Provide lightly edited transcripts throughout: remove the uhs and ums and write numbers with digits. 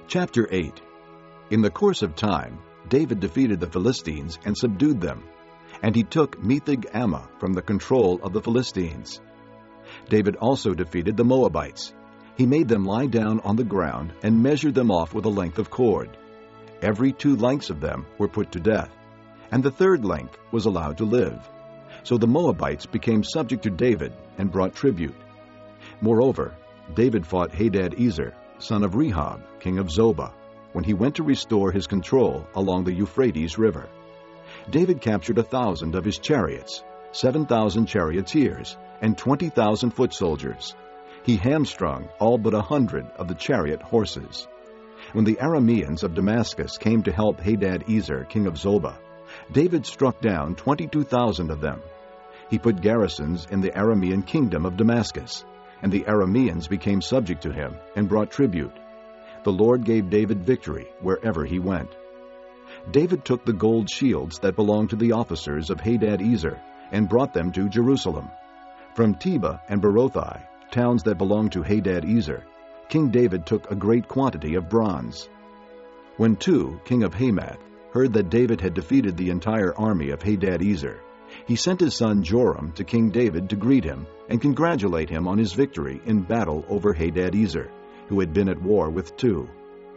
Chapter 8. In the course of time, David defeated the Philistines and subdued them, and he took Metheg-Ammah from the control of the Philistines. David also defeated the Moabites. He made them lie down on the ground and measured them off with a length of cord. Every 2 lengths of them were put to death, and the 3rd length was allowed to live. So the Moabites became subject to David and brought tribute. Moreover, David fought Hadad-ezer, son of Rehob, king of Zobah, when he went to restore his control along the Euphrates River. David captured 1,000 of his chariots, 7,000 charioteers, and 20,000 foot soldiers. He hamstrung all but 100 of the chariot horses. When the Arameans of Damascus came to help Hadad-ezer, king of Zobah, David struck down 22,000 of them. He put garrisons in the Aramean kingdom of Damascus, and the Arameans became subject to him and brought tribute. The Lord gave David victory wherever he went. David took the gold shields that belonged to the officers of Hadad-ezer and brought them to Jerusalem. From Tebah and Berothai, towns that belonged to Hadad-ezer, King David took a great quantity of bronze. When Tu, king of Hamath, heard that David had defeated the entire army of Hadad-ezer, he sent his son Joram to King David to greet him and congratulate him on his victory in battle over Hadad-ezer, who had been at war with Tu.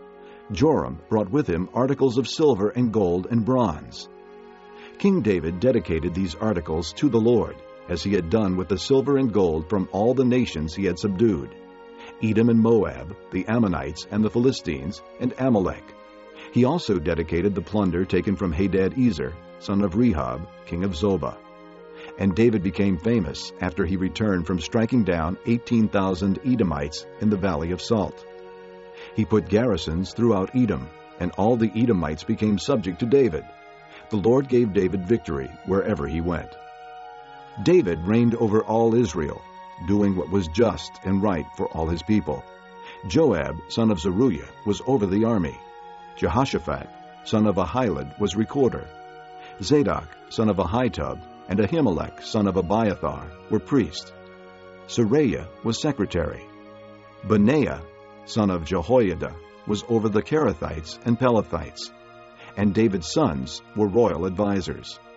Joram brought with him articles of silver and gold and bronze. King David dedicated these articles to the Lord, as he had done with the silver and gold from all the nations he had subdued: Edom and Moab, the Ammonites and the Philistines, and Amalek. He also dedicated the plunder taken from Hadad-ezer, son of Rehob, king of Zobah. And David became famous after he returned from striking down 18,000 Edomites in the Valley of Salt. He put garrisons throughout Edom, and all the Edomites became subject to David. The Lord gave David victory wherever he went. David reigned over all Israel, doing what was just and right for all his people. Joab, son of Zeruiah, was over the army. Jehoshaphat, son of Ahilud, was recorder. Zadok, son of Ahitub, and Ahimelech, son of Abiathar, were priests. Seraiah was secretary. Benaiah, son of Jehoiada, was over the Kerethites and Pelethites. And David's sons were royal advisers.